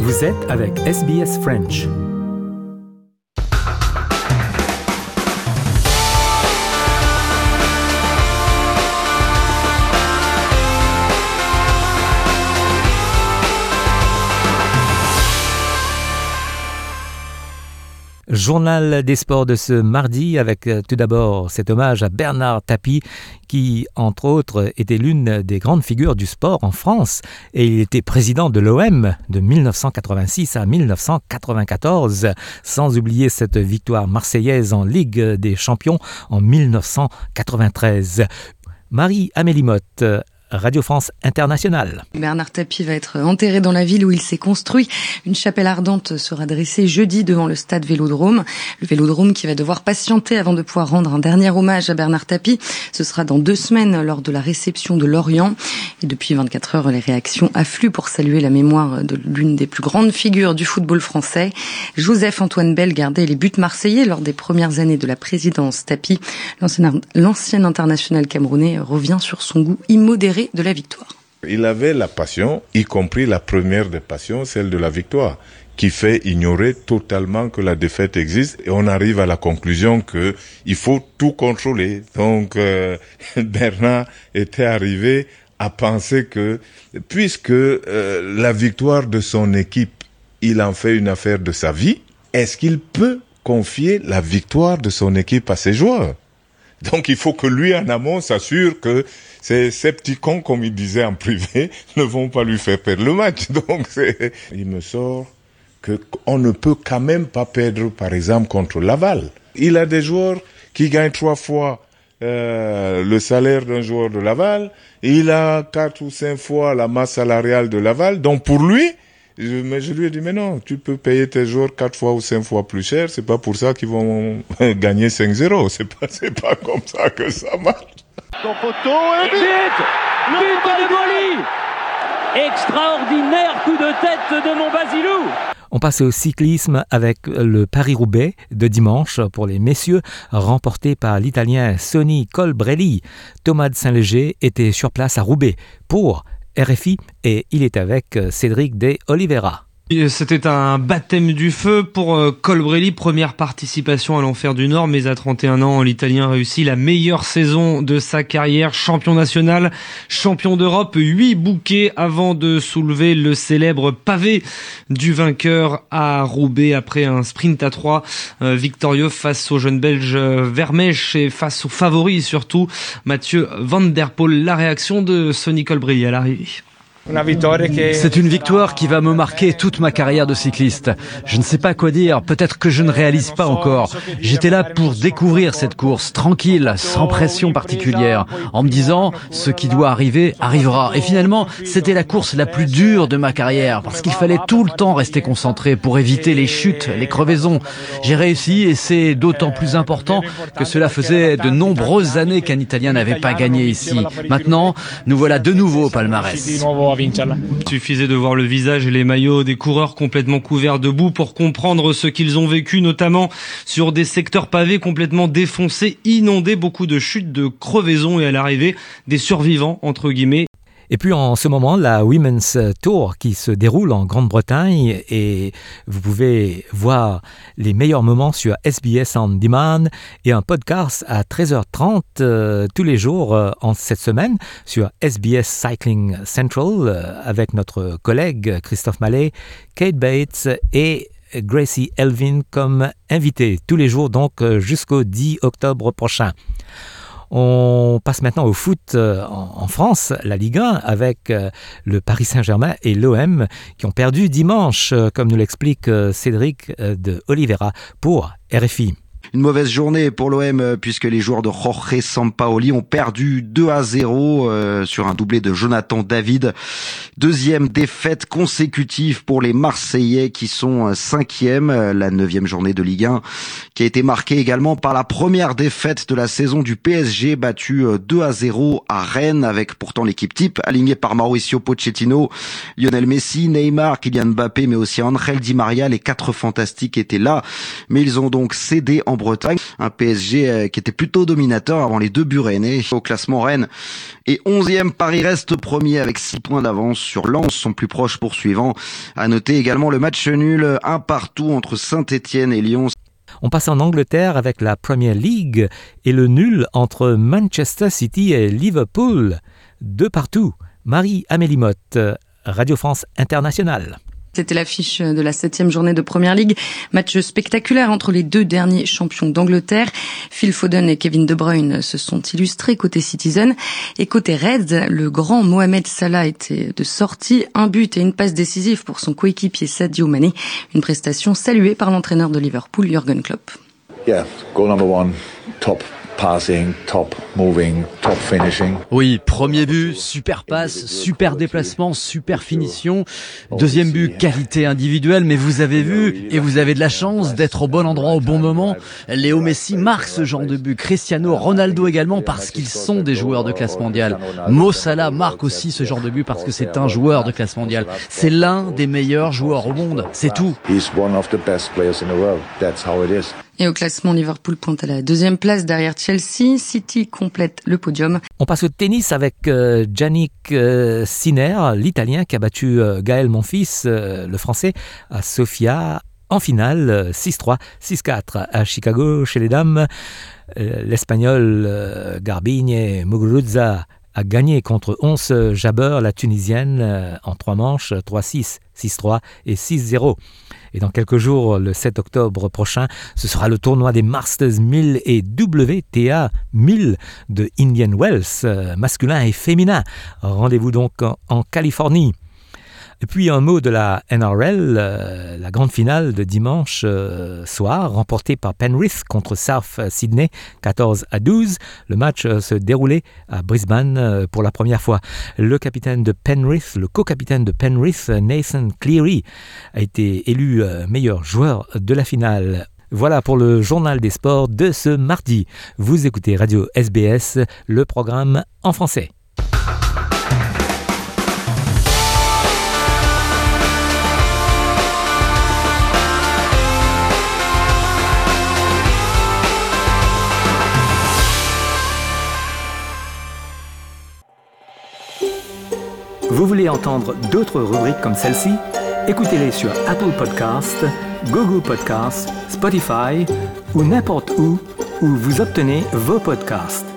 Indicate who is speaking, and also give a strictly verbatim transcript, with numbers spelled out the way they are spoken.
Speaker 1: Vous êtes avec S B S French. Journal des sports de ce mardi avec euh, tout d'abord cet hommage à Bernard Tapie qui, entre autres, était l'une des grandes figures du sport en France et il était président de l'O M de dix-neuf cent quatre-vingt-six à dix-neuf cent quatre-vingt-quatorze, sans oublier cette victoire marseillaise en Ligue des Champions en dix-neuf cent quatre-vingt-treize. Marie-Amélie Motte, Radio France Internationale.
Speaker 2: Bernard Tapie va être enterré dans la ville où il s'est construit. Une chapelle ardente sera dressée jeudi devant le stade Vélodrome. Le Vélodrome qui va devoir patienter avant de pouvoir rendre un dernier hommage à Bernard Tapie. Ce sera dans deux semaines lors de la réception de Lorient. Et depuis vingt-quatre heures, les réactions affluent pour saluer la mémoire de l'une des plus grandes figures du football français. Joseph-Antoine Bell gardait les buts marseillais lors des premières années de la présidence Tapie. L'ancien, l'ancien international camerounais revient sur son goût immodéré de la victoire.
Speaker 3: Il avait la passion, y compris la première des passions, celle de la victoire, qui fait ignorer totalement que la défaite existe et on arrive à la conclusion que il faut tout contrôler. Donc euh, Bernard était arrivé à penser que puisque euh, la victoire de son équipe, il en fait une affaire de sa vie, est-ce qu'il peut confier la victoire de son équipe à ses joueurs? Donc il faut que lui en amont s'assure que ces, ces petits cons, comme il disait en privé, ne vont pas lui faire perdre le match. Donc c'est, il me sort que on ne peut quand même pas perdre, par exemple, contre Laval. Il a des joueurs qui gagnent trois fois euh, le salaire d'un joueur de Laval. Et il a quatre ou cinq fois la masse salariale de Laval. Donc pour lui, je, mais je lui ai dit, mais non, tu peux payer tes joueurs quatre fois ou cinq fois plus cher. C'est pas pour ça qu'ils vont gagner cinq zéro. C'est pas, c'est pas comme ça que ça marche.
Speaker 4: Son poteau et but, but de Boli. Extraordinaire coup de tête de mon Basilou.
Speaker 1: On passe au cyclisme avec le Paris-Roubaix de dimanche pour les messieurs, remporté par l'Italien Sonny Colbrelli. Thomas de Saint-Léger était sur place à Roubaix pour R F I et il est avec Cédric de Oliveira.
Speaker 5: C'était un baptême du feu pour Colbrelli, première participation à l'Enfer du Nord, mais à trente et un ans, l'Italien réussit la meilleure saison de sa carrière, champion national, champion d'Europe, huit bouquets avant de soulever le célèbre pavé du vainqueur à Roubaix après un sprint à trois, euh, victorieux face au jeune Belge Vermeersch et face au favori surtout, Mathieu Van Der Poel. La réaction de Sonny Colbrelli à l'arrivée.
Speaker 6: C'est une victoire qui va me marquer toute ma carrière de cycliste. Je ne sais pas quoi dire, peut-être que je ne réalise pas encore. J'étais là pour découvrir cette course, tranquille, sans pression particulière, en me disant, ce qui doit arriver, arrivera. Et finalement, c'était la course la plus dure de ma carrière, parce qu'il fallait tout le temps rester concentré pour éviter les chutes, les crevaisons. J'ai réussi et c'est d'autant plus important que cela faisait de nombreuses années qu'un Italien n'avait pas gagné ici. Maintenant, nous voilà de nouveau au palmarès.
Speaker 5: Il suffisait de voir le visage et les maillots des coureurs complètement couverts de boue pour comprendre ce qu'ils ont vécu, notamment sur des secteurs pavés complètement défoncés, inondés, beaucoup de chutes, de crevaisons et à l'arrivée des survivants, entre guillemets.
Speaker 1: Et puis en ce moment, la Women's Tour qui se déroule en Grande-Bretagne et vous pouvez voir les meilleurs moments sur S B S On Demand et un podcast à treize heures trente euh, tous les jours euh, en cette semaine sur S B S Cycling Central euh, avec notre collègue Christophe Mallet, Kate Bates et Gracie Elvin comme invités tous les jours donc jusqu'au dix octobre prochain. On passe maintenant au foot en France, la Ligue un, avec le Paris Saint-Germain et l'O M qui ont perdu dimanche, comme nous l'explique Cédric de Oliveira pour R F I.
Speaker 7: Une mauvaise journée pour l'O M puisque les joueurs de Jorge Sampaoli ont perdu deux à zéro euh, sur un doublé de Jonathan David. Deuxième défaite consécutive pour les Marseillais qui sont cinquième, la neuvième journée de Ligue un qui a été marquée également par la première défaite de la saison du P S G battu deux à zéro à Rennes avec pourtant l'équipe type alignée par Mauricio Pochettino, Lionel Messi, Neymar, Kylian Mbappé mais aussi Angel Di Maria. Les quatre fantastiques étaient là mais ils ont donc cédé en Grande-Bretagne. Un P S G qui était plutôt dominateur avant les deux buts rennais. Au classement, Rennes et onzième, Paris reste premier avec six points d'avance sur Lens, son plus proche poursuivant. À noter également le match nul, un partout entre Saint-Étienne et Lyon.
Speaker 1: On passe en Angleterre avec la Premier League et le nul entre Manchester City et Liverpool. Deux partout. Marie-Amélie Motte, Radio France Internationale.
Speaker 2: C'était l'affiche de la septième journée de Premier League. Match spectaculaire entre les deux derniers champions d'Angleterre. Phil Foden et Kevin De Bruyne se sont illustrés côté Citizen. Et côté Reds, le grand Mohamed Salah était de sortie. Un but et une passe décisive pour son coéquipier Sadio Mané. Une prestation saluée par l'entraîneur de Liverpool, Jürgen Klopp.
Speaker 8: Yeah, goal number one, top passing, top moving, top finishing.
Speaker 6: Oui, premier but, super passe, super déplacement, super finition. Deuxième but, qualité individuelle, mais vous avez vu, et vous avez de la chance d'être au bon endroit au bon moment. Léo Messi marque ce genre de but, Cristiano Ronaldo également, parce qu'ils sont des joueurs de classe mondiale. Mo Salah marque aussi ce genre de but parce que c'est un joueur de classe mondiale. C'est l'un des meilleurs joueurs au monde, c'est tout.
Speaker 8: He's one of the best players in the world. That's how it is.
Speaker 2: Et au classement, Liverpool pointe à la deuxième place derrière Chelsea. City complète le podium.
Speaker 1: On passe au tennis avec euh, Jannik euh, Sinner, l'Italien qui a battu euh, Gaël Monfils, euh, le Français, à Sofia en finale, six trois, six quatre à Chicago chez les dames. Euh, L'Espagnol euh, Garbiñe Muguruza a gagné contre Ons Jabeur, la Tunisienne, euh, en trois manches, trois six, six trois et six zéro. Et dans quelques jours, le sept octobre prochain, ce sera le tournoi des Masters mille et W T A mille de Indian Wells, euh, masculin et féminin. Rendez-vous donc en, en Californie. Et puis un mot de la N R L, euh, la grande finale de dimanche euh, soir, remportée par Penrith contre South Sydney, quatorze à douze. Le match euh, se déroulait à Brisbane euh, pour la première fois. Le capitaine de Penrith, le co-capitaine de Penrith, Nathan Cleary, a été élu euh, meilleur joueur de la finale. Voilà pour le journal des sports de ce mardi. Vous écoutez Radio S B S, le programme en français. Vous voulez entendre d'autres rubriques comme celle-ci? Écoutez-les sur Apple Podcasts, Google Podcasts, Spotify ou n'importe où où vous obtenez vos podcasts.